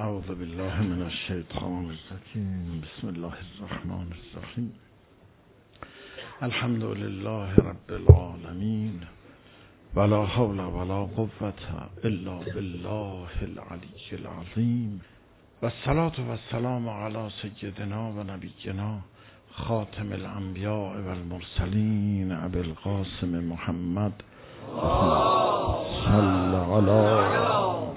اعوذ بالله من الشیطان الرجیم. بسم الله الرحمن الرحیم. الحمد لله رب العالمین ولا حول ولا قوة الا بالله العلی العظیم و الصلاة و السلام علی سیدنا و نبینا خاتم الانبیاء و المرسلین ابی القاسم محمد صلی علی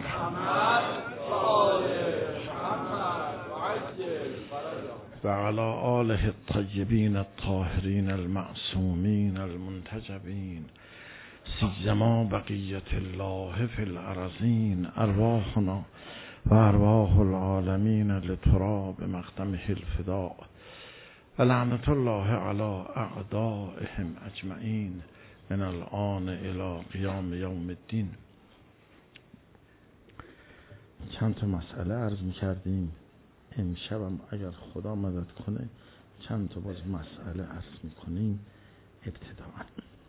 و علی آله الطیبین الطاهرین المعصومین المنتجبین سیما بقیت الله فی الارضین ارواحنا و ارواح العالمین لتراب مقدمه الفداء و لعنت الله علی اعدائهم اجمعین من الآن الی قیام یوم الدین. چند تا مسئله عرض می‌کردیم. امشبم اگر خدا مدد کنه چند تا باز مسئله عرض می‌کنیم. ابتداءً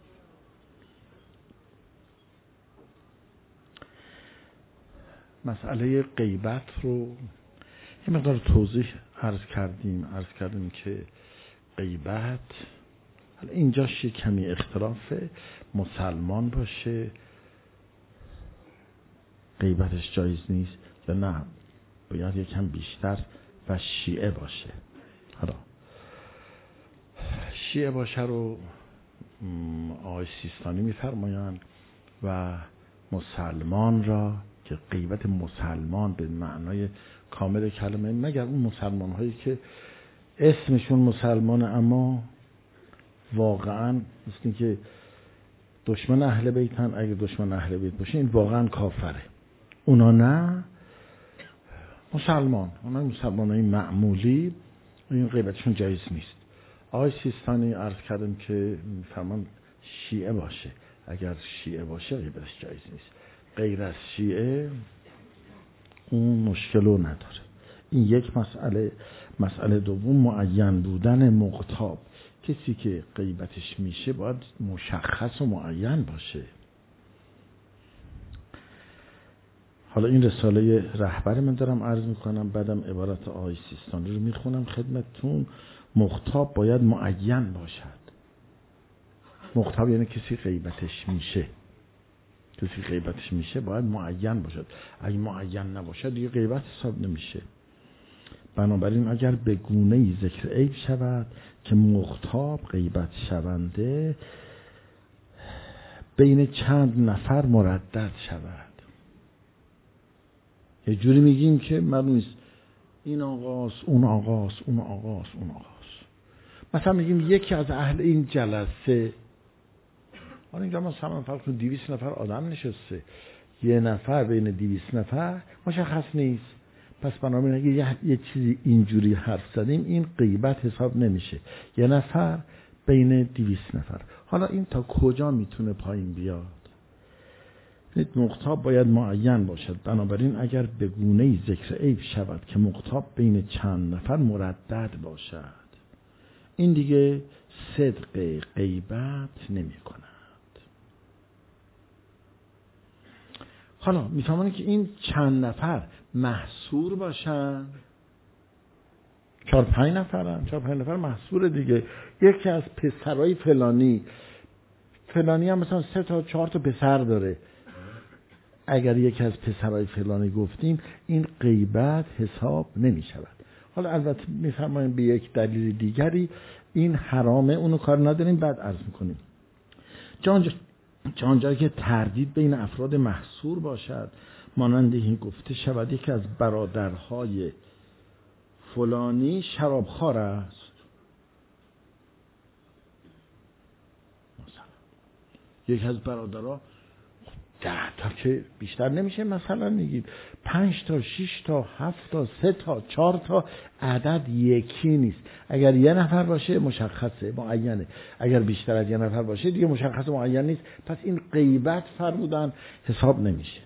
مسئله غیبت رو یه مقدار توضیح عرض کردیم که غیبت حالا اینجاش یه کمی اختلافه. مسلمان باشه غیبتش جایز نیست یا نه باید یکم بیشتر و شیعه باشه. حالا شیعه باشه رو آقای سیستانی میفرمایند و مسلمان را که غیبت مسلمان به معنای کامل کلمه، مگر اون مسلمان هایی که اسمشون مسلمانه اما واقعا مثل که دشمن اهل بیتن، اگه دشمن اهل بیت باشه این واقعا کافره. اونا نه، اونا مسلمان های معمولی این غیبتشون جایز نیست. آقای سیستانی عرض کردم که فرمان شیعه باشه، اگر شیعه باشه غیبتش جایز نیست، غیر از شیعه اون مشکلو نداره. این یک مسئله دوم معین بودن مغتاب. کسی که غیبتش میشه باید مشخص و معین باشه. حالا این رساله رهبر من دارم عرض میکنم، بعدم عبارت آقای سیستانی رو میخونم خدمتتون. مغتاب باید معین باشد. مغتاب یعنی کسی غیبتش میشه باید معین باشد. اگه معین نباشد دیگه غیبت حساب نمیشه. بنابراین اگر به گونه‌ای ذکر عیب شود که مغتاب غیبت شونده بین چند نفر مردد شود، یه جوری میگیم که معلوم نیست این آقاست اون آقاست. مثلا میگیم یکی از اهل این جلسه، حالا اینجا مثلا فرض کن 200 نفر آدم نشسته، یه نفر بین 200 نفر مشخص نیست، پس بنابراین اگه یه چیزی اینجوری حرف زدیم این غیبت حساب نمیشه. یه نفر بین 200 نفر. حالا این تا کجا میتونه پایین بیاد؟ مغتاب باید معین باشد. بنابراین اگر به گونه‌ای ذکر عیب شود که مغتاب بین چند نفر مردد باشد، این دیگه صدق غیبت نمی کند. حالا میفهمن که این چند نفر محصور باشن، 4-5 نفر محصور دیگه. یکی از پسرای فلانی هم مثلا 3 تا 4 تا پسر داره، اگر یکی از پسرای فلانی گفتیم این غیبت حساب نمی شود. حالا البته میفرماییم به یک دلیل دیگری این حرامه، اونو کار نداریم، بعد عرض میکنیم. جایی که تردید بین افراد محصور باشد، مانند این گفته شود یکی از برادرهای فلانی شرابخوار است، مثلا یکی از برادرها 10 تا که بیشتر نمیشه، مثلا میگید 5 تا 6 تا 7 تا 3 تا 4 تا، عدد یکی نیست. اگر یه نفر باشه مشخصه معینه، اگر بیشتر از یه نفر باشه دیگه مشخص معین نیست. پس این غیبت فرمودن حساب نمیشه.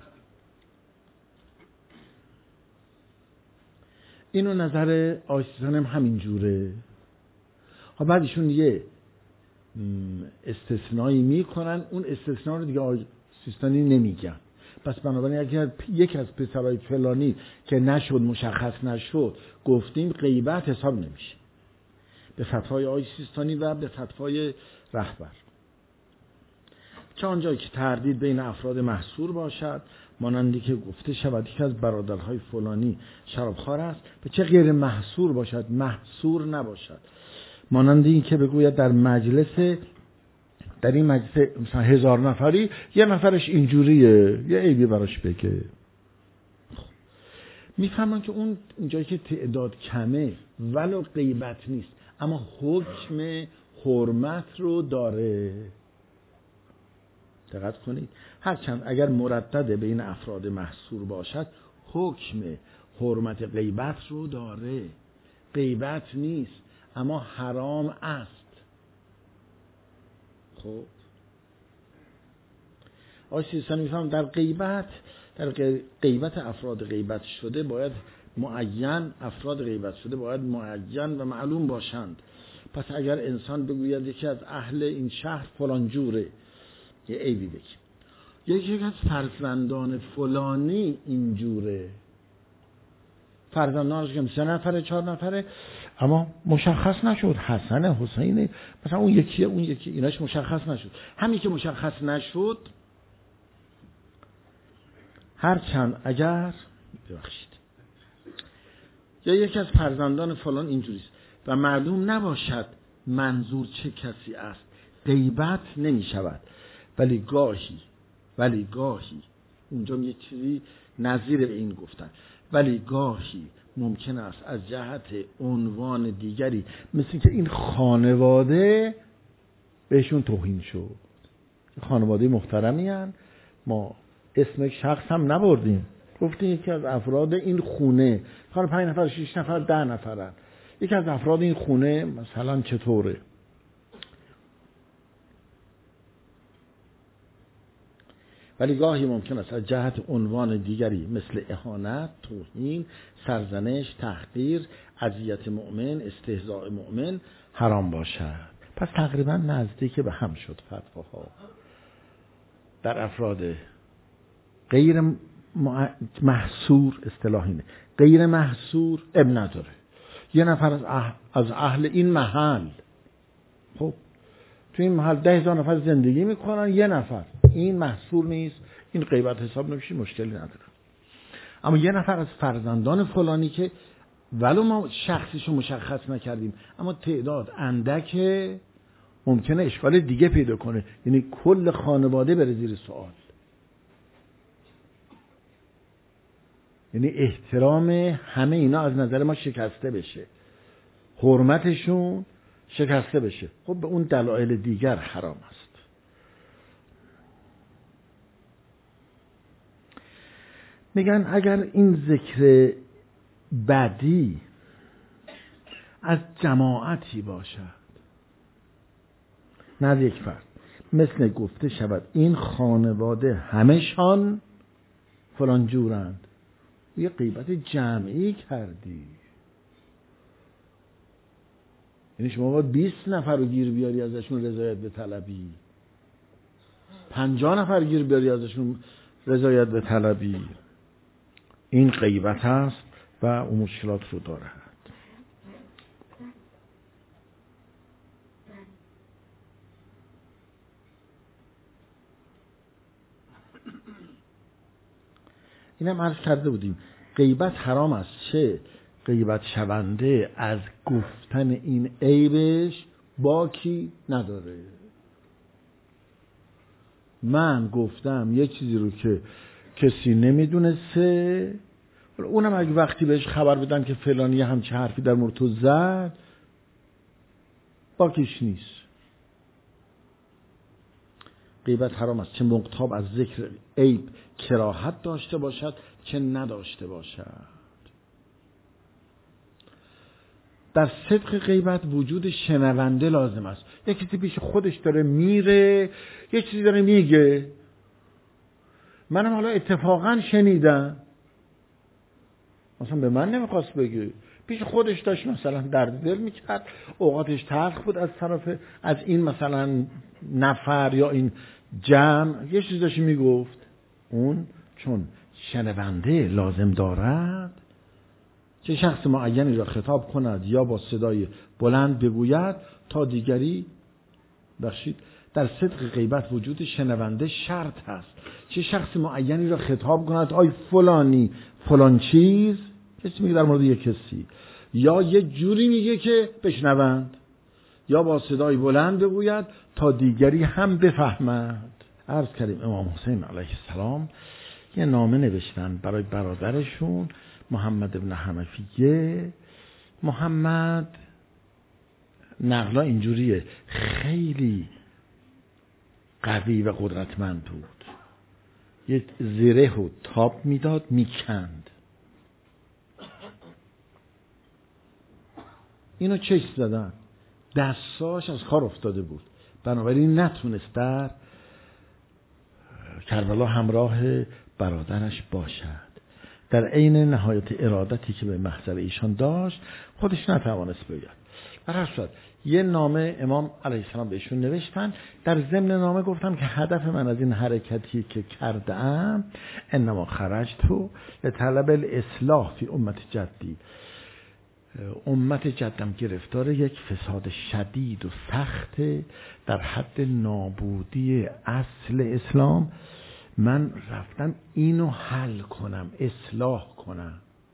اینو نظر آیسیستان هم همین جوره. بعد ایشون یه استثنایی میکنن، اون استثناء رو دیگه سیستانی نمیگن. پس بنابراین اگر یک از پسرای فلانی که نشد مشخص نشد گفتیم غیبت حساب نمیشه به فتوای آقای سیستانی و به فتوای رهبر. چه آنجایی که تردید بین افراد محصور باشد مانندی که گفته شود یک از برادرهای فلانی شرابخوار است، به چه غیر محصور باشد محصور نباشد، مانندی این که بگوید در این مجلس مثلا 1000 نفری یه نفرش اینجوریه یه عیبی براش بگه. میفهمن که اون اینجایی که تعداد کمه ولو غیبت نیست اما حکم حرمت رو داره. دقت کنید هرچند اگر مردد بین افراد محصور باشد حکم حرمت غیبت رو داره. غیبت نیست اما حرام است. خب آقای سیستانی میفهم در غیبت افراد غیبت شده باید افراد غیبت شده باید معین و معلوم باشند. پس اگر انسان بگوید یکی از اهل این شهر فلان جوره یه عیبی بگیم، یکی از فرزندان فلانی اینجوره، فرزندانش که 3 نفره 4 نفره اما مشخص نشد حسن حسین مثلا اون یکی ایناش مشخص نشد. همین که مشخص نشد هرچند اگر یا یکی از فرزندان فلان اینجوریست و معلوم نباشد منظور چه کسی است غیبت نمی شود. ولی گاهی اونجا یه چیزی نظیر به این گفتن، ولی گاهی ممکن است از جهت عنوان دیگری مثل که این خانواده بهشون توهین شد. خانواده محترمی هن. ما اسم شخص هم نبردیم، گفتیم یکی از افراد این خونه 5 نفر 6 نفر 10 نفرن، یکی از افراد این خونه مثلا چطوره. ولی گاهی ممکن است از جهت عنوان دیگری مثل اهانت، توهین، سرزنش، تحقیر، اذیت مؤمن، استهزاء مؤمن حرام باشد. پس تقریبا نزدیک به هم شد فتواها. در افراد غیر محصور اصطلاح اینه، غیر محصور اب نداره. یه نفر از اهل این محل، خب تو این محل 10,000 نفر زندگی میکنن، یه نفر این محصور نیست، این غیبت حساب نمیشه، مشکلی نداره. اما یه نفر از فرزندان فلانی که ولو ما شخصیشو مشخص نکردیم اما تعداد اندکه ممکنه اشکال دیگه پیدا کنه، یعنی کل خانواده بره زیر سوال، یعنی احترام همه اینا از نظر ما شکسته بشه، حرمتشون شکسته بشه. خب به اون دلایل دیگر حرام است. میگن اگر این ذکر بدی از جماعتی باشد نه از یک فرد، مثل گفته شود این خانواده همشان فلان جورند، یه غیبت جمعی کردی. یعنی شما باید 20 نفر رو گیر بیاری ازشون رضایت به طلبی، 50 نفر گیر بیاری ازشون رضایت به طلبی. این غیبت است و اون مشکلات رو دارد. اینم عرض کرده بودیم غیبت حرام است، چه غیبت شونده از گفتن این عیبش باکی نداره. من گفتم یه چیزی رو که کسی نمیدونسته، اونم اگه وقتی بهش خبر بدم که فلانی همچه حرفی در مورد تو زد باکیش نیست. غیبت حرام است، چه مقتاب از ذکر عیب کراهت داشته باشد چه نداشته باشد. در صدق غیبت وجود شنونده لازم است. یکی کسی پیش خودش داره میره یه چیزی داره میگه، منم حالا اتفاقا شنیدم، مثلا به من نمیخواست بگه، پیش خودش داشت مثلا درد دل میکرد، اوقاتش تلخ بود از این مثلا نفر یا این جمع، یه چیزی داشت میگفت، اون چون شنونده لازم دارد چه شخص معینی را خطاب کند یا با صدای بلند بگوید تا دیگری در صدق غیبت وجود شنونده شرط هست. چه شخص معینی را خطاب کند آی فلانی فلان چیز، کسی میگه در مورد یک کسی، یا یه جوری میگه که بشنوند، یا با صدای بلند بگوید تا دیگری هم بفهمد. عرض کردیم امام حسین علیه السلام یه نامه نوشتن برای برادرشون محمد ابن حنفیه. محمد نقلا اینجوریه، خیلی قوی و قدرتمند بود، یه زره و تاب میداد میکند. اینو چش زدن، دستاش از کار افتاده بود، بنابراین نتونست در کربلا همراه برادرش باشد. در عین نهایت ارادتی که به محضر ایشان داشت خودش نتوانست بیاد. در هر صورت یه نامه امام علیه السلام بهشون نوشتن. در ضمن نامه گفتم که هدف من از این حرکتی که کردم انما خرجت لطلب الاصلاح فی امت جدی. امت جدم گرفتار یک فساد شدید و سخت در حد نابودی اصل اسلام. من رفتم اینو حل کنم، اصلاح کنم.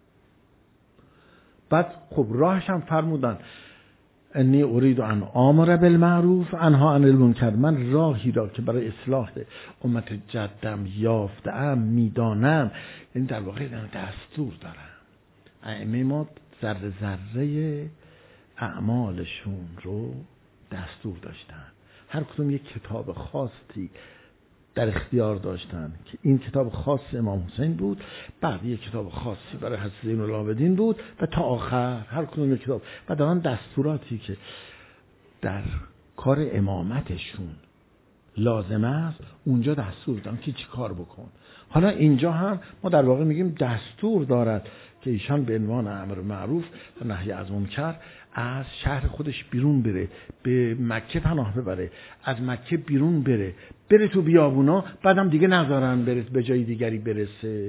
بعد خب راهش هم فرمودن انی ارید ان آمر بالمعروف انها عن المنکر. من راهی را که برای اصلاح امت جدم یافتم میدانم، یعنی در واقع دستور دارم. ائمه ما ذره ذره اعمالشون رو دستور داشتن، هر کدوم یک کتاب خاصی در اختیار داشتن که این کتاب خاص امام حسین بود، بعد یک کتاب خاصی برای حضرت زین العابدین بود و تا آخر هر کدوم یک کتاب. و در آن دستوراتی که در کار امامتشون لازم است اونجا دستور دادن که چی کار بکن. حالا اینجا هم ما در واقع میگیم دستور دارد که ایشان به عنوان امر معروف و نهی از منکر از شهر خودش بیرون بره، به مکه پناه ببره، از مکه بیرون بره تو بیابونا، بعدم دیگه نذارن بره به جای دیگری برسه.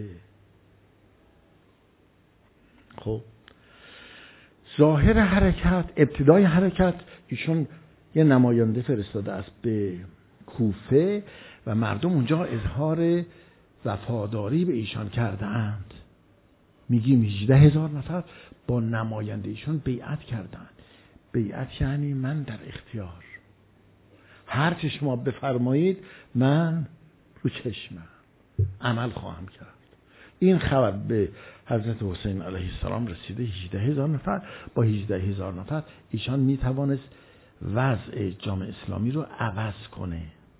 خب ظاهر حرکت، ابتدای حرکت، ایشون یه نماینده فرستاده است به کوفه و مردم اونجا اظهار وفاداری به ایشان کرده اند. میگیم 18,000 نفر با نماینده ایشون بیعت کردند. بیعت یعنی من در اختیار، هر چه شما بفرمایید من رو چشمم عمل خواهم کرد. این خبر به حضرت حسین علیه السلام رسیده. 18,000 نفر با 18,000 نفر ایشان میتوانست وضع جامعه اسلامی رو عوض کنه.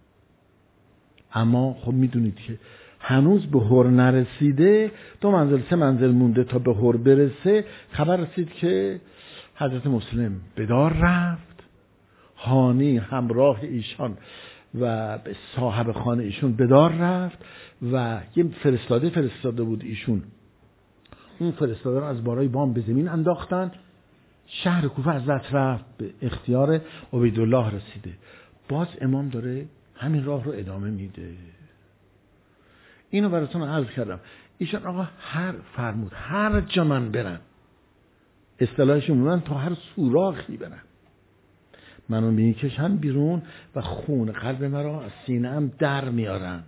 اما خب میدونید که هنوز به هور نرسیده، 2 منزل 3 منزل مونده تا به هور برسه. خبر رسید که حضرت مسلم به دار رفت، هانی همراه ایشان و صاحب خانه ایشون به دار رفت و یه فرستاده بود ایشون. اون فرستاده رو از بالای بام به زمین انداختن. شهر کوفه از دست رفت، به اختیار عبیدالله رسیده. باز امام داره همین راه رو ادامه میده. اینو براتون عرض کردم. ایشان آقا فرمود هر جا من برم، اصطلاحشون من تا هر سوراخی برم، منو میکشن بیرون و خون قلب مرا از سینه‌ام در میارن.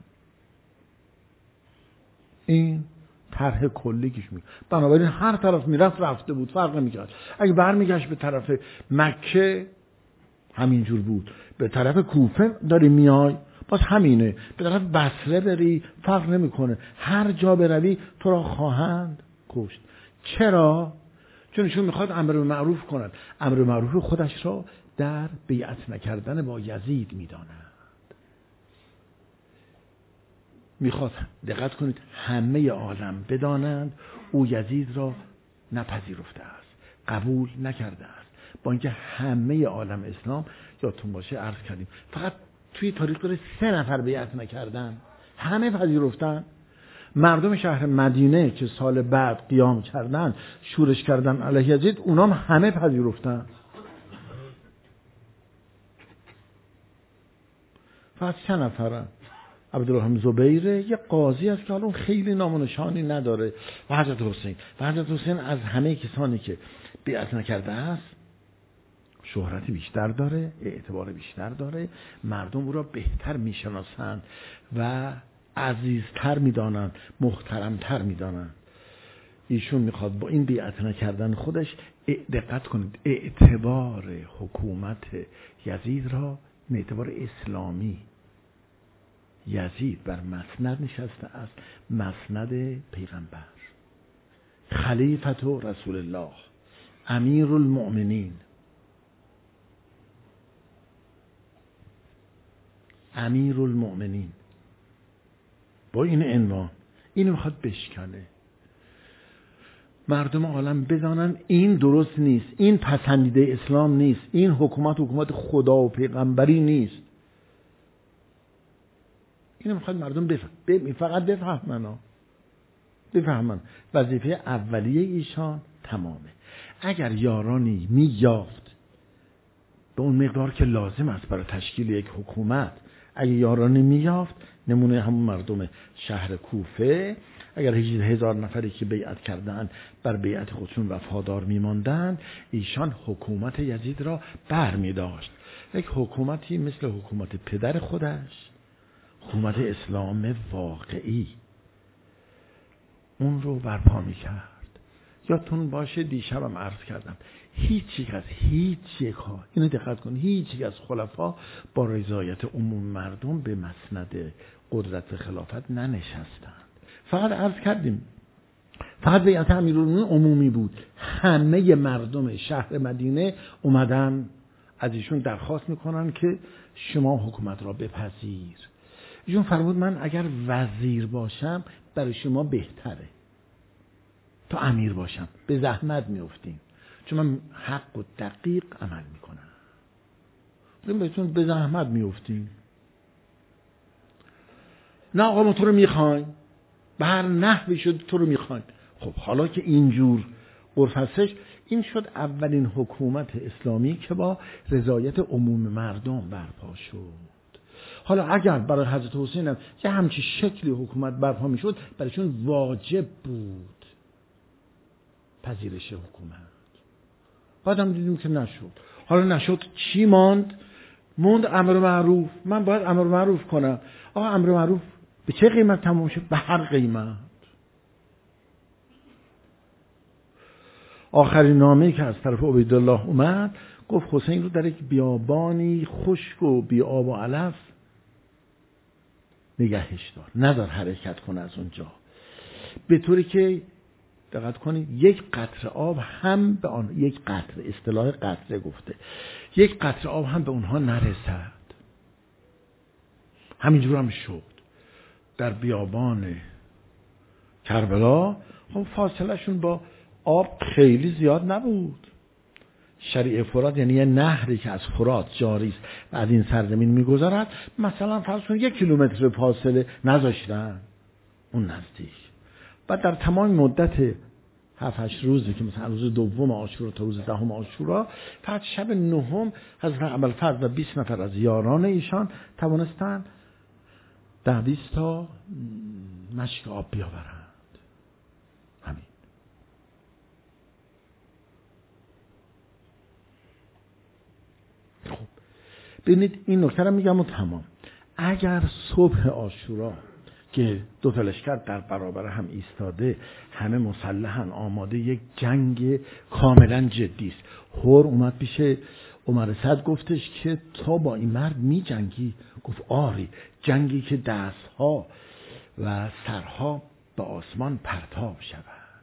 این طرح کلیش میگه. بنابراین هر طرف میرفت رفته بود، فرق نمیکرد. اگه برمیگشت به طرف مکه همینجور بود، به طرف کوفه داری میای باز همینه، به طرف بصره بری فرق نمیکنه، هر جا بروی تو را خواهند کشت. چرا؟ چون ایشون میخواد امر معروف کنند. امر معروف خودش را در بیعت نکردن با یزید میداند. میخواد دقت کنید همه عالم بدانند او یزید را نپذیرفته است، قبول نکرده است. با اینکه همه عالم اسلام، یادتون باشه عرض کردیم، فقط توی تاریخ داره 3 نفر بیعت نکردن، همه پذیرفتن. مردم شهر مدینه که سال بعد قیام کردن شورش کردن علیه یزید، اونام همه پذیرفتن. فقط 3 نفرن. عبدالرحمن زبیر یه قاضی است که حالا خیلی نام و نشانی نداره و حضرت حسین از همه کسانی که بیعت نکرده است شهرت بیشتر داره، اعتبار بیشتر داره، مردم او را بهتر میشناسند و عزیزتر میدانند، محترمتر میدانند. ایشون میخواد با این بیعت نکردن خودش، دقت کنید، اعتبار حکومت یزید را اعتبار اسلامی، یزید بر مسند نشسته است، مسند پیغمبر، خلیفت رسول الله، امیر المؤمنین، امیر المؤمنین، با این عنوان اینو میخواد بشکنه. مردم عالم بدانن این درست نیست، این پسندیده اسلام نیست، این حکومت خدا و پیغمبری نیست. اینو میخواد مردم فقط بفهمن. وظیفه اولیه ایشان تمامه. اگر یارانی می‌یافت به اون مقدار که لازم است برای تشکیل یک حکومت، اگر یارانی می‌یافت، نمونه همون مردم شهر کوفه، اگر 18,000 نفری که بیعت کردن بر بیعت خودشون وفادار می‌ماندند، ایشان حکومت یزید را برمی‌داشت. یک حکومتی مثل حکومت پدر خودش، حکومت اسلام واقعی، اون رو برپا می‌کرد. یادتون باشه دیشبم عرض کردم، هیچ یک ها، اینو دقت کن، هیچ یک از خلفا با رضایت عموم مردم به مسند قدرت خلافت ننشستند. فقط عرض کردیم، فقط بیعت امیرالمومنین عمومی بود. همه مردم شهر مدینه اومدن از ایشون درخواست میکنن که شما حکومت را بپذیر. ایشون فرمود من اگر وزیر باشم برای شما بهتره تا امیر باشم، به زحمت میافتیم چون من حق و دقیق عمل میکنم. بهتون به زحمت میافتیم. نه آقا ما تو رو میخوایم، به هر نحوی شد تو رو میخوایم. خب حالا که اینجور عرف هستش، این شد اولین حکومت اسلامی که با رضایت عموم مردم برپا شد. حالا اگر برای حضرت حسین هم یه همچی شکلی حکومت برپا میشد، برایشون واجب بود پذیرش حکومت. بعدم دیدیم که نشد. حالا نشد چی ماند امر معروف. من باید امر معروف کنم. آقا امر معروف به چه قیمت تمام شد؟ به هر قیمت. آخرین نامه‌ای که از طرف عبیدالله اومد گفت حسین رو در یک بیابانی خشک و بی آب و علف نگهش دار، نذار حرکت کنه از اونجا، به طوری که دقت کنید یک قطره آب هم به آن، یک قطره، اصطلاح قطره گفته، یک قطره آب هم به اونها نرسد. همینجور هم شد. در بیابان کربلا خب فاصله شون با آب خیلی زیاد نبود. شریع فرات یعنی یه نهری که از فرات جاری است و از این سرزمین میگذرد، مثلا فرض کن 1 کیلومتر فاصله نذاشتن اون نزدیک. بعد در تمام مدت 7-8 روزی که مثلا روز دوم عاشورا تا روز 10 عاشورا، فقط شب 9 حضرت ابوالفضل و 20 نفر از یاران ایشان توانستند 10-20 تا مشک آب بیاورند. همین. خب ببینید این نکته رو میگم و تمام. اگر صبح عاشورا که دو تا لشکر در برابر هم ایستاده، همه مسلحن، آماده یک جنگ کاملا جدی است، هور اومد پیش عمر سعد گفتش که تا با این مرد می جنگی؟ گفت آری، جنگی که دستها و سرها به آسمان پرتاب شود.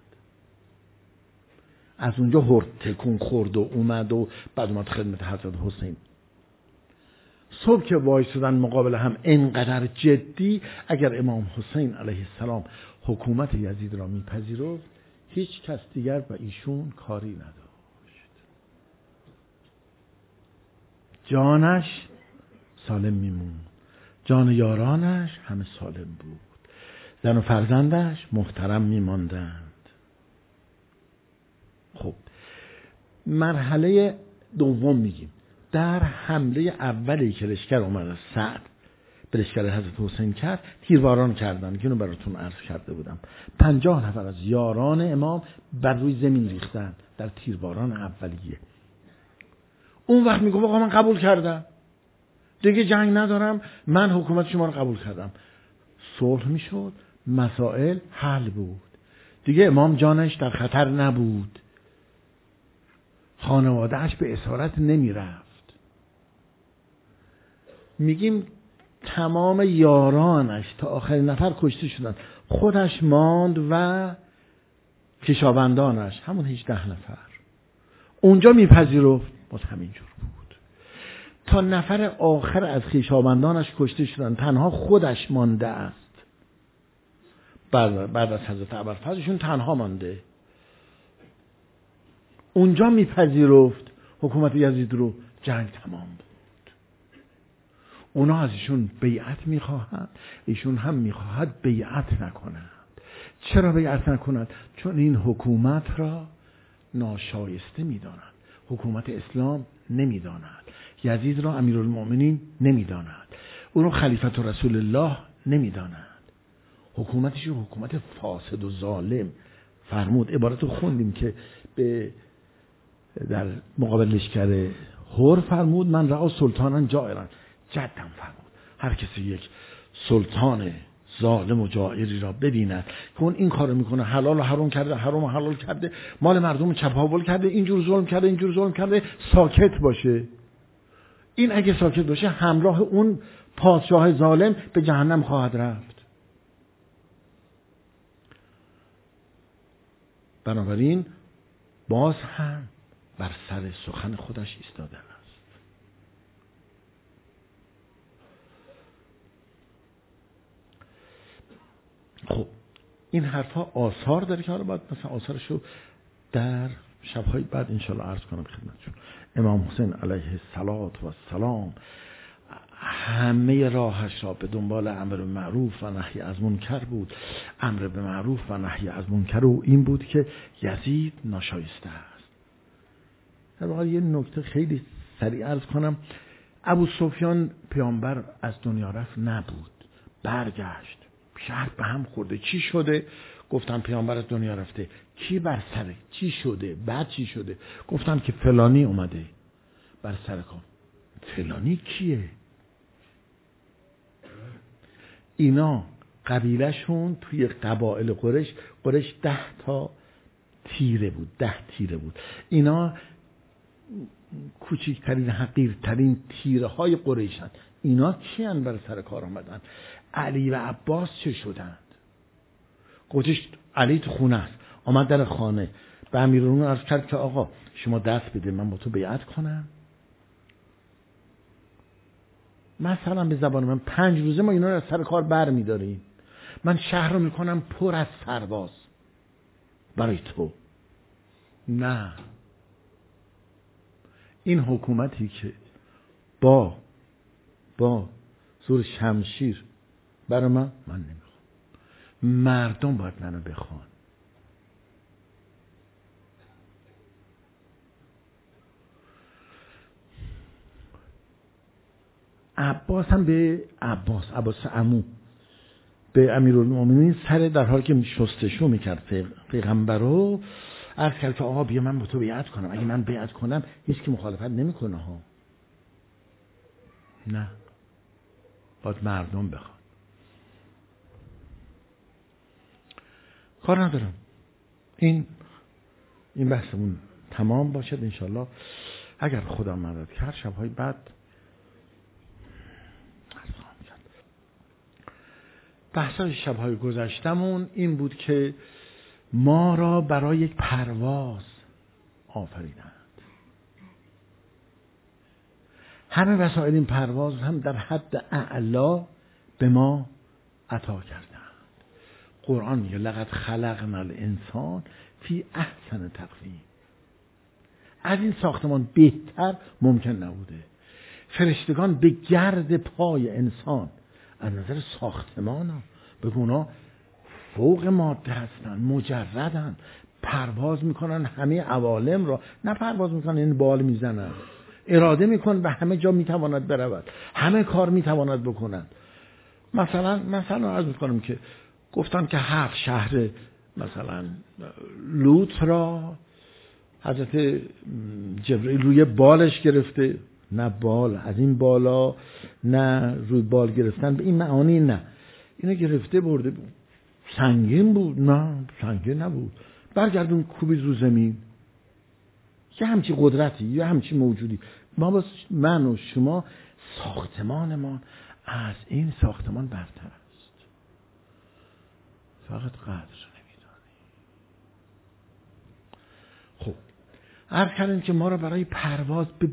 از اونجا هور تکون خورد و اومد و بعد اومد خدمت حضرت حسین. صبح که وایسادن مقابل هم اینقدر جدی، اگر امام حسین علیه السلام حکومت یزید را میپذیرفت، هیچ کس دیگر با ایشون کاری نداشت. جانش سالم میموند، جان یارانش همه سالم بود، زن و فرزندش محترم میماندند. خب مرحله دوم میگیم. در حمله اولی که لشکر اومد از سعد به لشکر حضرت حسین کرد، تیرباران کردن که اینو براتون عرض کرده بودم. 50 نفر از یاران امام بر روی زمین ریختن در تیرباران اولیه. اون وقت میگه آقا من قبول کردم، دیگه جنگ ندارم، من حکومت شما رو قبول کردم. صلح میشد، مسائل حل بود، دیگه امام جانش در خطر نبود، خانوادهش به اسارت نمی رفت. میگیم تمام یارانش تا آخرین نفر کشته شدن، خودش ماند و کشاورزانش همون 18 نفر. اونجا میپذیرفت باز همینجور بود تا نفر آخر از خویشاوندانش کشته شدن، تنها خودش مانده است. بعد از حضرت ابوالفضلشون تنها مانده. اونجا میپذیرفت حکومت یزید رو، جنگ تمام بود. اونا از ایشون بیعت میخواهند، ایشون هم میخواهد بیعت نکنند. چرا بیعت نکنند؟ چون این حکومت را ناشایسته میدانند، حکومت اسلام نمیدانند، یزید را امیرالمؤمنین نمیدانند، او را خلیفت رسول الله نمیدانند، حکومتش حکومت فاسد و ظالم فرمود. عبارت رو خوندیم که در مقابل لشکر هور فرمود من رأى سلطانا جائرا، جدم فرمود هر کسی یک سلطان ظالم و جائری را ببیند که اون این کارو میکنه، حلال و حرام کرده، حرام و حلال کرده، مال مردم چپاول کرده، اینجور ظلم کرده، اینجور ظلم کرده، ساکت باشه. این اگه ساکت باشه همراه اون پادشاه ظالم به جهنم خواهد رفت. بنابراین باز هم بر سر سخن خودش ایستاده است. خب این حرفا آثار داره که حالا باید مثلا آثارشو در شبهای بعد انشالله عرض کنم خدمتشون. امام حسین علیه السلام همه راهش را به دنبال امر به معروف و نهی از منکر بود. امر به معروف و نهی از منکر و این بود که یزید ناشایسته است. در واقع یه نکته خیلی سریع عرض کنم. ابو سفیان پیامبر از دنیا رفت نبود، برگشت، شهر به هم خورده. چی شده؟ گفتم پیامبر از دنیا رفته. کی بر سره؟ چی شده؟ بعد چی شده؟ گفتم که فلانی اومده بر سر کار. فلانی کیه؟ اینا قبیلهشون توی قبایل قریش 10 تا تیره بود، 10 تیره بود. اینا کوچکترین حقیرترین تیره های قریشن. اینا کیان بر سر کار آمدن؟ علی و عباس چه شدند؟ گفتش علی تو خونه است، آمد در خانه به امیرالمومنین عرض کرد که آقا شما دست بده من با تو بیعت کنم. مثلا به زبان من 5 روزه ما اینا رو از سر کار بر می‌داریم، من شهر رو میکنم پر از سرباز برای تو. نه، این حکومتی که با زور شمشیر برای من نمیخوام. مردم باید منو بخوان. عباس هم به عباس عمو به امیرالمومنین سر در حالی که شستشو میکرد پیغمبر رو عرض کرد که آقا بیا من با تو بیعت کنم. اگه من بیعت کنم هیچ کی مخالفت نمیکنه ها. نه، باید مردم بخوان. کار ندارم این بحثمون تمام باشد انشالله. اگر خدا مدد کرد شبهای بعد بحثای شبهای گذشتمون این بود که ما را برای یک پرواز آفریدند. همه وسایل این پرواز هم در حد اعلا به ما عطا کردند. قرآن میگه لقد خلقنا الانسان فی احسن تقویم. از این ساختمان بهتر ممکن نبوده. فرشتگان به گرد پای انسان از نظر ساختمان ها بگونا فوق ماده هستن، مجردن، پرواز میکنن همه عوالم را. نه پرواز میکنن این بال میزنن، اراده میکنن به همه جا میتواند برود، همه کار میتواند بکنند. مثلا عرض میکنم که گفتن که 7 شهر مثلا لوط را حضرت جبرئیل روی بالش گرفته، نه بال از این بالا، نه روی بال گرفتن به این معانی، نه اینو گرفته برده بود. سنگین بود؟ نه سنگین نبود. برگردون کوبید رو زمین. یه همچی قدرتی، یه همچی موجودی. من و شما ساختمان از این ساختمان برتر است، فقط قدر نمیدانی. خب عرض کردیم که ما را برای پرواز به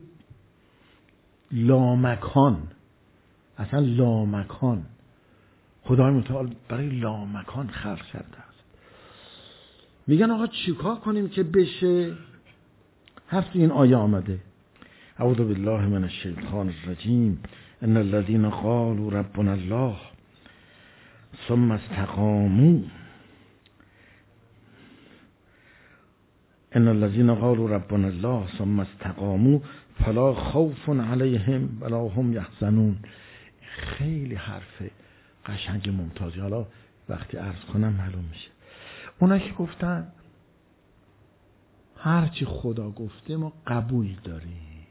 لامکان، اصلا لامکان، خدای متعال برای لامکان خلق کرده است. میگن آقا چیکار کنیم که بشه؟ هست این آیه آمده: اعوذ بالله من الشیطان الرجیم ان الذين قالوا ربنا الله ثم استقاموا ان الذين قالوا ربنا الله ثم استقاموا فلا خوف عليهم ولا هم يحزنون. خیلی حرف قشنگ ممتازی. حالا وقتی عرض کنم معلوم میشه. اونا که گفتن هرچی خدا گفته ما قبول داریم.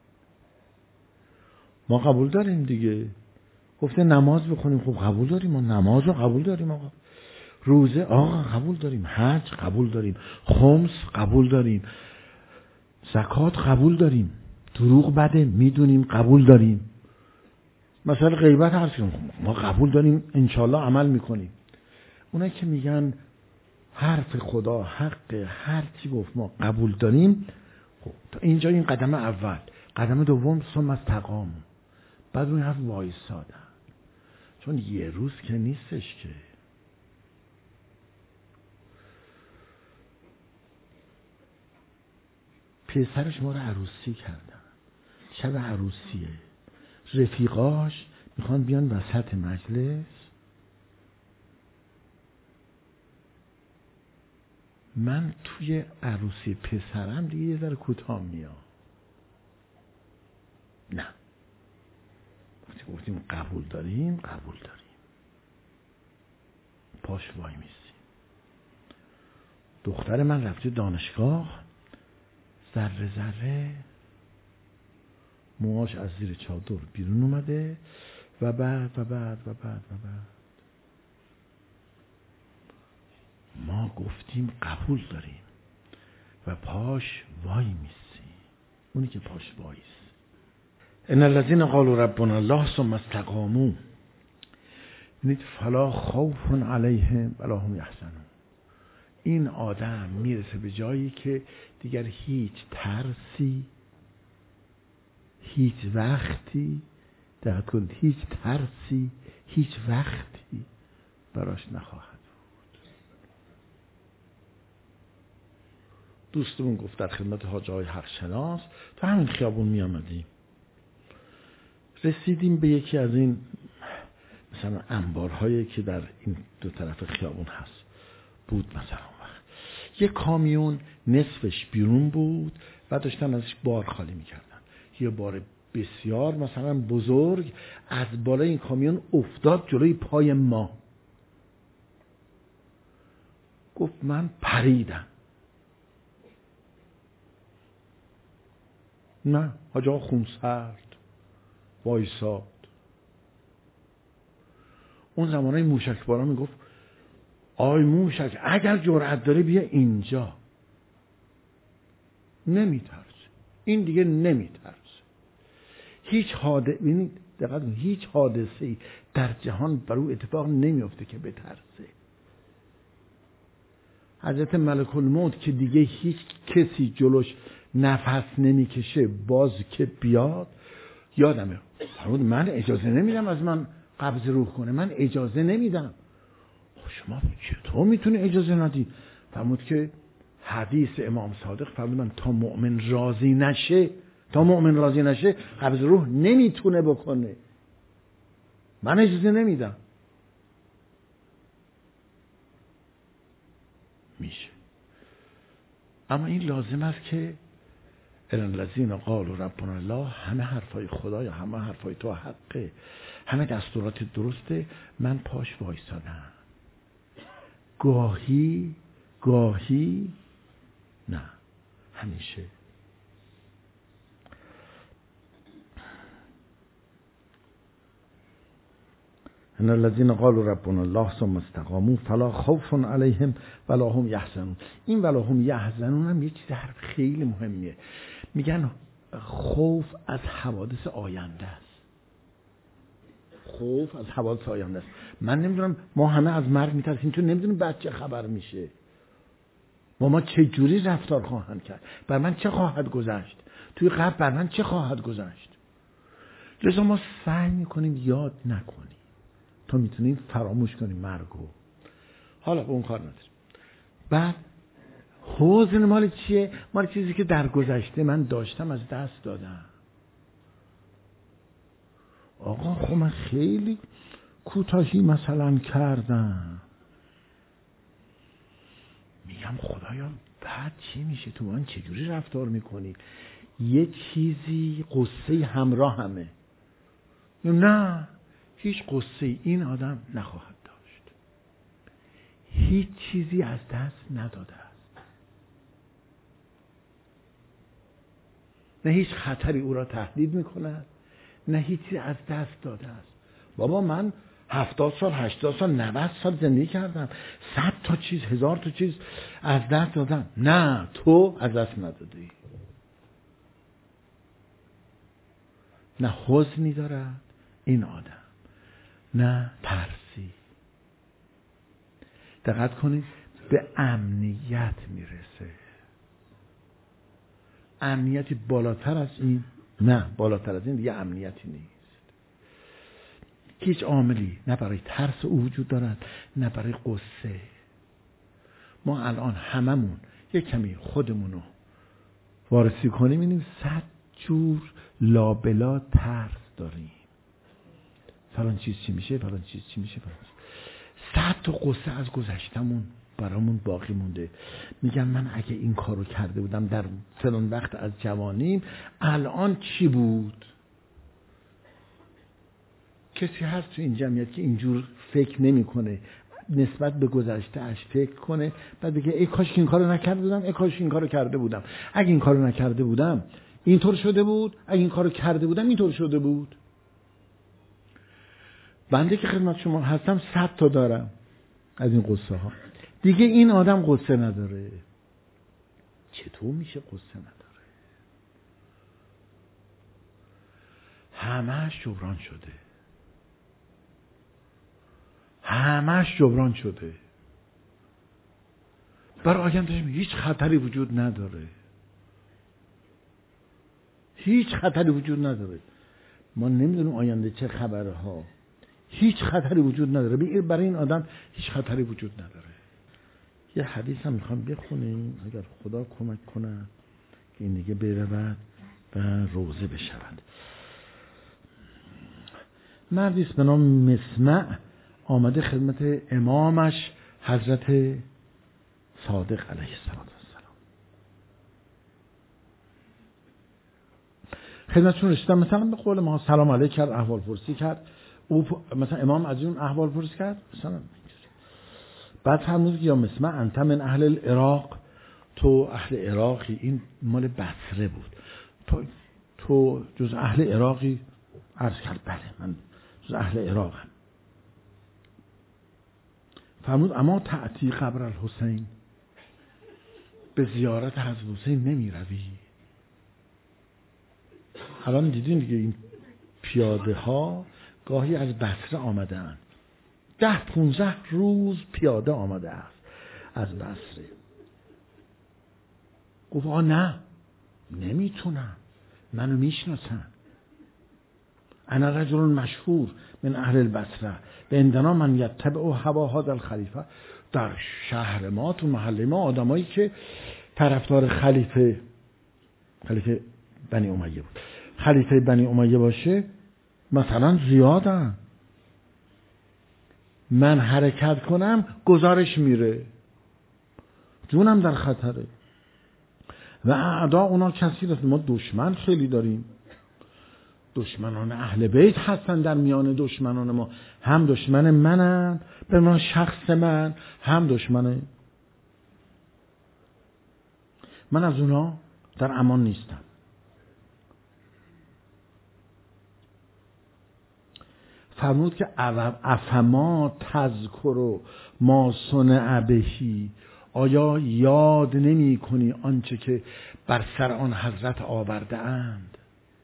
ما قبول داریم دیگه. گفته نماز بخونیم، خب قبول داریم، ما نماز رو قبول داریم. آقا روزه آقا قبول داریم، حج قبول داریم، خمس قبول داریم، زکات قبول داریم، دروغ بده میدونیم قبول داریم، مثلا غیبت هست ما قبول داریم، انشالله عمل میکنیم. اونایی که میگن حرف خدا حق، هر چی گفت ما قبول داریم، خب تا اینجا این قدم اول. قدم دوم ثم استقاموا، بعد اون حرف وایسادن، چون یه روز که نیستش که. پسرش ما رو عروسی کردن، شب عروسیه، رفیقاش میخوان بیان وسط مجلس. من توی عروسی پسرم دیگه یه ذره کوتاه میام. نه، وقتی گفتیم قبول داریم قبول داریم. پاش وای میسیم. دختر من رفته دانشگاه، ذره ذره موهاش از زیر چادر بیرون اومده و بعد ما گفتیم قبول داریم و پاش وای میسی. اونی که پاش وایس ان الذين قالوا ربنا الله ثم استقاموا فلا خوف عليهم ولا هم يحزنون. این آدم میرسه به جایی که دیگر هیچ ترسی، هیچ وقتی، دقت کنید، هیچ ترسی، هیچ وقتی براش نخواهد بود. دوستمون گفت در خدمت حاج آقای حقشناس تو همین خیابون می آمدیم، رسیدیم به یکی از این مثلا انبارهایی که در این دو طرف خیابون هست بود. مثلا یه کامیون نصفش بیرون بود و داشتن ازش بار خالی میکردن. یه بار بسیار مثلا بزرگ از بالای این کامیون افتاد جلوی پای ما. گفت من پریدم. نه، حاج آقا خونسرد وایساد. اون زمانه موشک بارا میگفت آی موشک اگر جرأت داره بیا اینجا. نمیترسه، این دیگه نمیترسه. هیچ حادثه‌ای در جهان بر او اتفاق نمیفته که بترسه. حضرت ملک الموت که دیگه هیچ کسی جلوش نفس نمیکشه باز که بیاد، یادمه فرمود من اجازه نمیدم از من قبض روح کنه، من اجازه نمیدم. شما چطور میتونه اجازه ندی؟ فرمود که حدیث امام صادق فرمودن تا مؤمن راضی نشه قبض روح نمیتونه بکنه. من اجازه نمیدم. میشه، اما این لازم است که ان الذین قالوا ربنا الله، همه حرفای خدا یا همه حرفای تو حقه، همه دستورات درسته، من پاش وایسادم. گاهی نه، همیشه. ان الذين قالوا ربنا الله ثم استقاموا فلا خوف عليهم ولا هم يحزنون. این ولا هم يحزنون هم یه چیز حرف خیلی مهمیه. میگن خوف از حوادث آینده است. خوف از حوادث آینده است. من نمیدونم، ما همه از مرگ میترسیم، تو نمیدونیم بعد چه خبر میشه. ما چه جوری رفتار خواهند کرد، بر من چه خواهد گذشت، توی قبر بر من چه خواهد گذشت. لذا ما سعی میکنیم یاد نکنیم تا میتونیم فراموش کنیم مرگو. حالا به اون کار نداریم. بعد حزن مال چیه؟ مال چیزی که در گذشته من داشتم از دست دادم. آقا خب من خیلی کوتاهی مثلا کردم، میگم خدایا بعد چی میشه، تو من چجوری رفتار میکنی؟ یه چیزی قصه همراه همه. نه، هیچ قصه این آدم نخواهد داشت، هیچ چیزی از دست نداده است، نه هیچ خطری او را تهدید میکند، نه هیچ چیزی از دست داده است. بابا من 70 سال 80 سال 90 سال زندگی کردم، 100 تا چیز 1000 تا چیز از دست دادم. نه، تو از دست ندادی. نه حزنی دارد این آدم، نه ترسی. دقت کنید، به امنیت میرسه. امنیتی بالاتر از این؟ نه، بالاتر از این دیگه امنیتی نیست. هیچ عاملی نه برای ترس او وجود دارد، نه برای قصه. ما الان هممون یک کمی خودمونو وارسی کنیم، اینیم 100 جور لابلا ترس داریم. فلان چیز چی میشه، فلان چیز چی میشه، فلان چیز. 100 تا قصه از گذشتمون برامون باقی مونده. میگم من اگه این کارو کرده بودم در فلان وقت از جوانیم، الان چی بود؟ کسی هست تو این جمعیت که اینجور فکر نمیکنه، نسبت به گذشته اش فکر کنه، بعد بگه ای کاش این کارو نکرده بودم، ای کاش این کارو کرده بودم، اگه این کارو نکرده بودم اینطور شده بود، اگه این کارو کرده بودم اینطور شده بود. بنده که خدمت شما هستم 100 تا دارم از این قصه ها. دیگه این آدم قصه نداره. چطور میشه قصه نداره؟ همه‌اش جبران شده، همه‌اش جبران شده. برای آینده هیچ خطری وجود نداره، هیچ خطری وجود نداره. ما نمیدونیم آینده چه خبره ها، هیچ خطری وجود نداره. برای این آدم هیچ خطری وجود نداره. یه حدیث هم میخوام بخونیم اگر خدا کمک کنه که این دیگه برود و روزه بشود. مردیست به نام مسمع آمده خدمت امامش حضرت صادق علیه السلام، خدمتشون رسیدن. مثلا به قول ما سلام علیک کرد، احوال پرسی کرد. او مثلا امام از اون احوال پرسی کرد مثلا. بعد فرمود یا مسمع انت من اهل العراق، تو اهل عراقی. این مال بصره بود. تو جز اهل عراقی؟ عرض کرد بله من جز اهل عراقم. فرمود اما تأتی قبر الحسین، به زیارت حضرت حسین نمی روی؟ الان دیدین دیگه این پیاده ها گاهی از بصره آمده اند، 10-15 روز پیاده آمده است از بصره. گفت نه نمیتونم، منو میشناسن، انا رجل مشهور من اهل البصره و عندنا من یتبع هوا هذا الخلیفه. در شهر ما تو محله ما آدمایی که طرفدار خلیفه بنی امیه بود، خلیفه بنی امیه باشه مثلا زیادن. من حرکت کنم گزارش میره، جونم در خطره. و اعدا اونا کسی رست. ما دشمن خیلی داریم، دشمنان اهل بیت هستن در میان دشمنان ما، هم دشمن منن به من شخص من، هم دشمن من. از اونا در امان نیستم. فرمود که افما تذکر ما صنع بهی، آیا یاد نمی کنی آنچه که بر سر آن حضرت آورده اند؟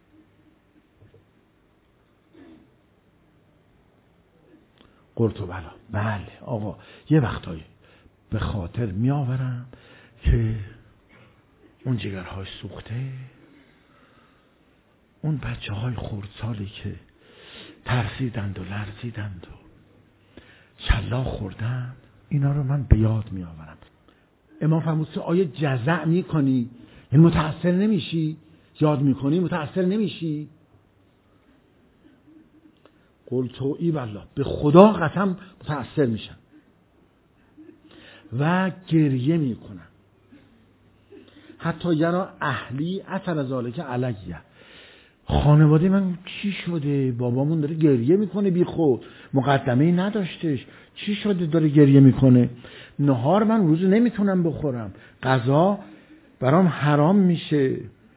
قلت بله آقا، یه وقتایی به خاطر می آورم که اون جگرهای سوخته، اون بچه های خردسالی که ترسیدند و لرزیدند و شلاق خوردند، اینا رو من به یاد می آورم. امام فرمود که آیا جزع می کنی؟ یعنی متأثر نمیشی؟ یاد می کنی متأثر نمیشی؟ قلت ای والله، به خدا قسم متأثر میشم و گریه می کنم. حتی یرا اهلی اثر ذالک علیه، خانواده من چی شده؟ بابامون داره گریه میکنه بی خود، مقدمه‌ای نداشتش، چی شده داره گریه میکنه؟ نهار من روزو نمیتونم بخورم، غذا برام حرام میشه،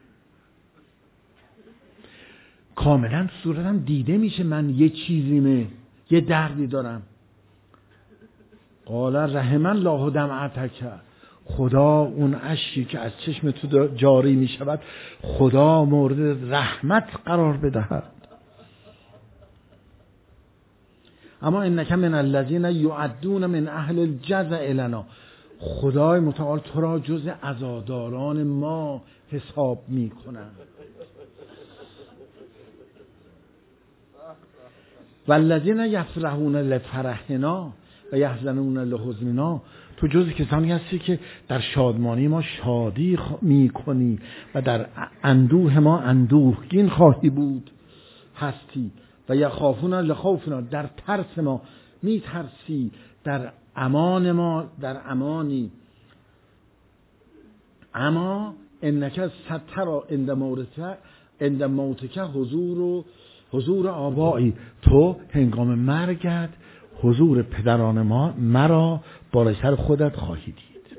کاملا صورتم دیده میشه من یه چیزیمه، یه دردی دارم. قال رحم الله دمعتک، خدا اون اشکی که از چشم تو جاری می شود خدا مورد رحمت قرار بدهد. اما انک من الذین یعدون من اهل الجزع لنا، خدای متعال تو را جز عزاداران ما حساب می کنند. والذین یفرحون لفرحنا و یحزنون لحزننا، تو جز کسانی هستی که در شادمانی ما شادی می کنی و در اندوه ما اندوهگین خواهی بود هستی. و یخافون لخوفنا، در ترس ما می ترسی، در امان ما در امانی. اما انک سترا عند موتک حضور آبایی، تو هنگام مرگت حضور پدران ما مرا بالای سر خودت خواهی دید.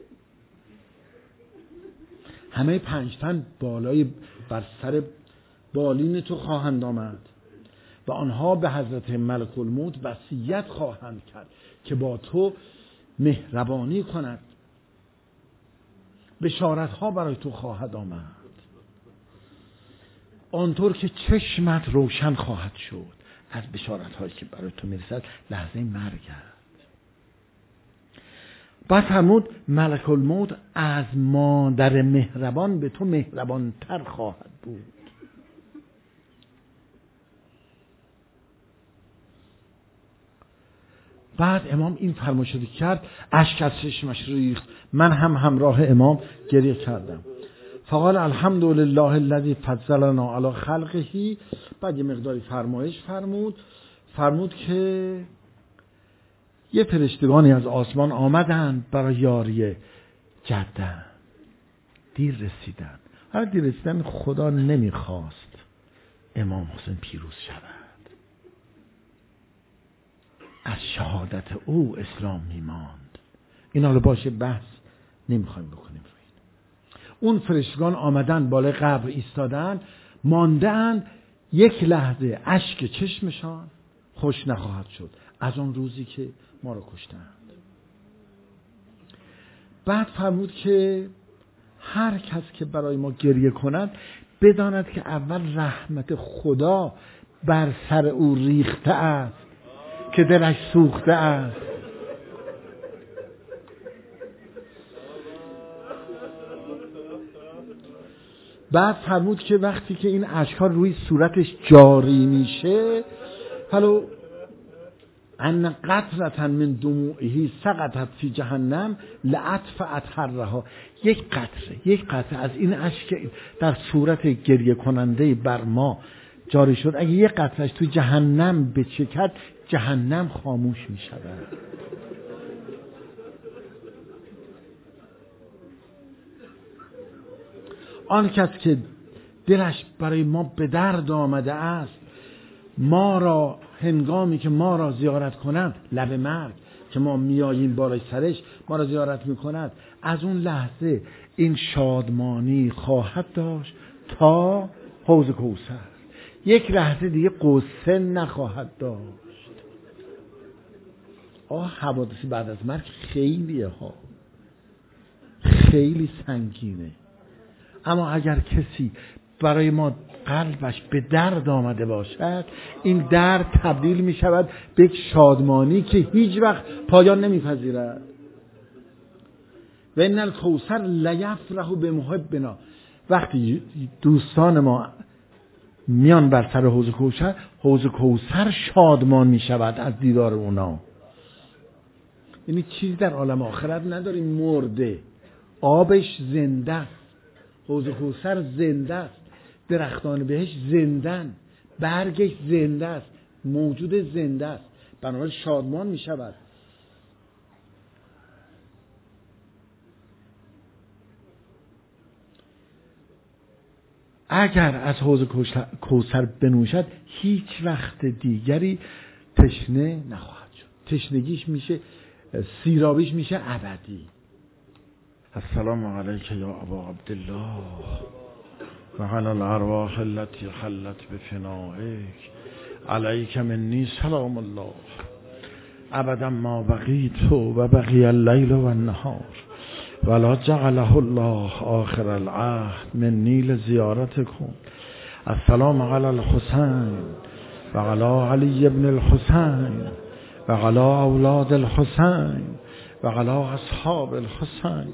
همه 5 تن بالای بر سر بالین تو خواهند آمد و آنها به حضرت ملک الموت وصیت خواهند کرد که با تو مهربانی کند. بشارت ها برای تو خواهد آمد، آنطور که چشمت روشن خواهد شد از بشارت هایی که برای تو میرسد لحظه مرگت. بعد فرمود ملک الموت از مادر مهربان به تو مهربان تر خواهد بود. بعد امام این فرمایشی کرد، اشک از چشمش ریخت، من هم همراه امام گریه کردم. فقال الحمد لله الذی فضلنا علی خلقه. بعد یه مقداری فرمایش فرمود که یه فرشتگانی از آسمان آمدند برای یاری جدن، دیر رسیدن. هر دیر رسیدن خدا نمیخواست امام حسین پیروز شود، از شهادت او اسلام میماند. این حالا باشه بحث نمیخوایم بکنیم. اون فرشتگان آمدن بالای قبر ایستادن، ماندن، یک لحظه اشک چشمشان خوش نخواهد شد از اون روزی که ما رو کشتند. بعد فرمود که هر کس که برای ما گریه کند بداند که اول رحمت خدا بر سر او ریخته است که دلش سوخته است. بعد فرمود که وقتی که این اشک‌ها روی صورتش جاری میشه، فلو ان قطرة من دموعه سقطت فی جهنم لأطفأت حرها، یک قطره از این اشک در صورت گریه کننده بر ما جاری شد، اگه یک قطرهش تو جهنم بچکد جهنم خاموش می شود. آن کس که دلش برای ما به درد آمده است، ما را هنگامی که ما را زیارت کند، لب مرگ که ما میاییم بالای سرش ما را زیارت میکند، از اون لحظه این شادمانی خواهد داشت تا حوض کوثر. یک لحظه دیگه قصه نخواهد داشت. حوادث بعد از مرگ خیلیه ها، خیلی سنگینه. اما اگر کسی برای ما قلبش به درد آمده باشد، این درد تبدیل می شود به یک شادمانی که هیچ وقت پایان نمیپذیرد. و ان الکوثر لیفرح بمحبنا. وقتی دوستان ما میان بر سر حوض کوثر شادمان می شود از دیدار اونا. یعنی چیزی در عالم آخرت نداریم، مرده، آبش زنده است، حوض کوثر زنده است، درختان بهش زندن، برگش زنده است، موجود زنده است، بنابراین شادمان می شود. اگر از حوض کوثر بنوشد هیچ وقت دیگری تشنه نخواهد شد. تشنگیش میشه، سیرابیش میشه ابدی. السلام علیک یا ابا عبدالله و علی الارواح التي حلت بفنائک، علیک منی سلام الله ابدا ما بقیت و بقی اللیل و النهار ولا جعله الله آخر العهد منی لزیارتکم. السلام علی الحسین و علی علی ابن الحسین و علی اولاد الحسین و علی اصحاب الحسین